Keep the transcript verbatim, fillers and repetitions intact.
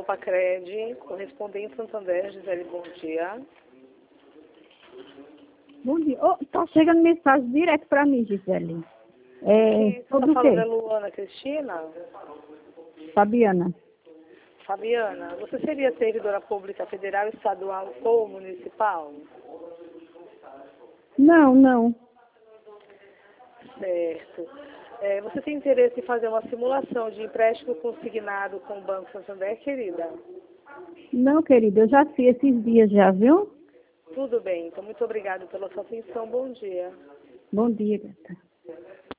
Pacred, correspondente Santander, Gisele, bom dia. Bom dia. Oh, tá chegando mensagem direto para mim, Gisele. É, Quem você sobre está o quê? falando é Luana Cristina? Fabiana. Fabiana, você seria servidora pública federal, estadual ou municipal? Não, não. Certo. É, você tem interesse em fazer uma simulação de empréstimo consignado com o Banco Santander, querida? Não, querida, eu já fiz esses dias já, viu? Tudo bem, então muito obrigada pela sua atenção. Bom dia. Bom dia, gata.